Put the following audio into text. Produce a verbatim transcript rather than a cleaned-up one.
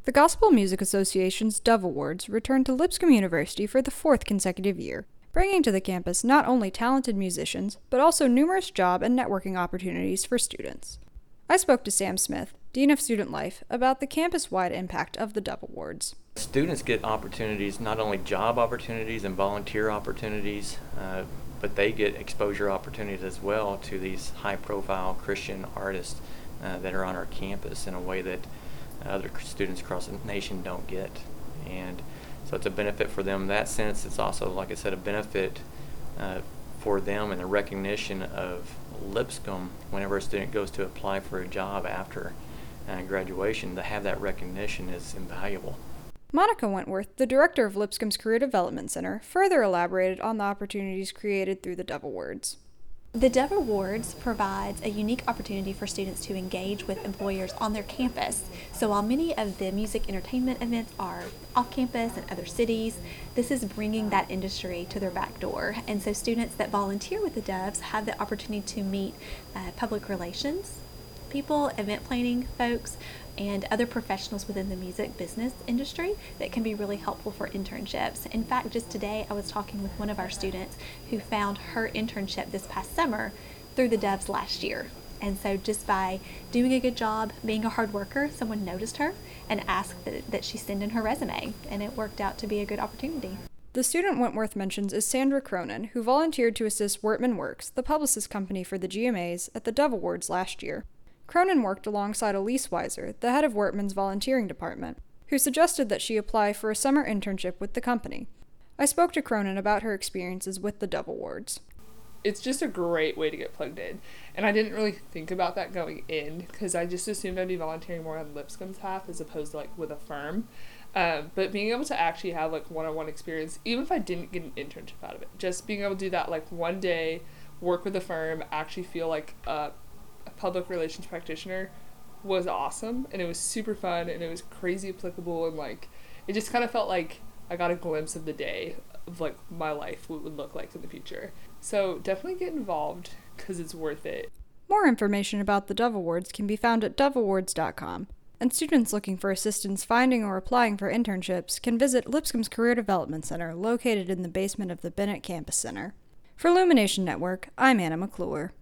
The Gospel Music Association's Dove Awards returned to Lipscomb University for the fourth consecutive year, bringing to the campus not only talented musicians, but also numerous job and networking opportunities for students. I spoke to Sam Smith, Dean of Student Life, about the campus-wide impact of the Dove Awards. Students get opportunities, not only job opportunities and volunteer opportunities, uh, but they get exposure opportunities as well to these high-profile Christian artists uh, that are on our campus in a way that other students across the nation don't get. And so it's a benefit for them in that sense. It's also, like I said, a benefit uh, for them in the recognition of Lipscomb whenever a student goes to apply for a job after uh, graduation. To have that recognition is invaluable. Monica Wentworth, the director of Lipscomb's Career Development Center, further elaborated on the opportunities created through the Dove Awards. The Dove Awards provides a unique opportunity for students to engage with employers on their campus. So while many of the music entertainment events are off campus in other cities, this is bringing that industry to their back door. And so students that volunteer with the Doves have the opportunity to meet uh, public relations people, event planning folks, and other professionals within the music business industry that can be really helpful for internships. In fact, just today I was talking with one of our students who found her internship this past summer through the Doves last year. And so just by doing a good job, being a hard worker, someone noticed her and asked that, that she send in her resume, and it worked out to be a good opportunity. The student Wentworth mentions is Sandra Cronin, who volunteered to assist Wortman Works, the publicist company for the G M As, at the Dove Awards last year. Cronin worked alongside Elise Weiser, the head of Wortman's volunteering department, who suggested that she apply for a summer internship with the company. I spoke to Cronin about her experiences with the Dove Awards. It's just a great way to get plugged in, and I didn't really think about that going in because I just assumed I'd be volunteering more on Lipscomb's half as opposed to like with a firm. Um, but being able to actually have like one-on-one experience, even if I didn't get an internship out of it, just being able to do that like one day, work with a firm, actually feel like a a public relations practitioner was awesome, and it was super fun, and it was crazy applicable, and like it just kind of felt like I got a glimpse of the day of like my life, what it would look like in the future. So definitely get involved because it's worth it. More information about the Dove Awards can be found at dove awards dot com, and students looking for assistance finding or applying for internships can visit Lipscomb's Career Development Center located in the basement of the Bennett Campus Center. For Illumination Network, I'm Anna McClure.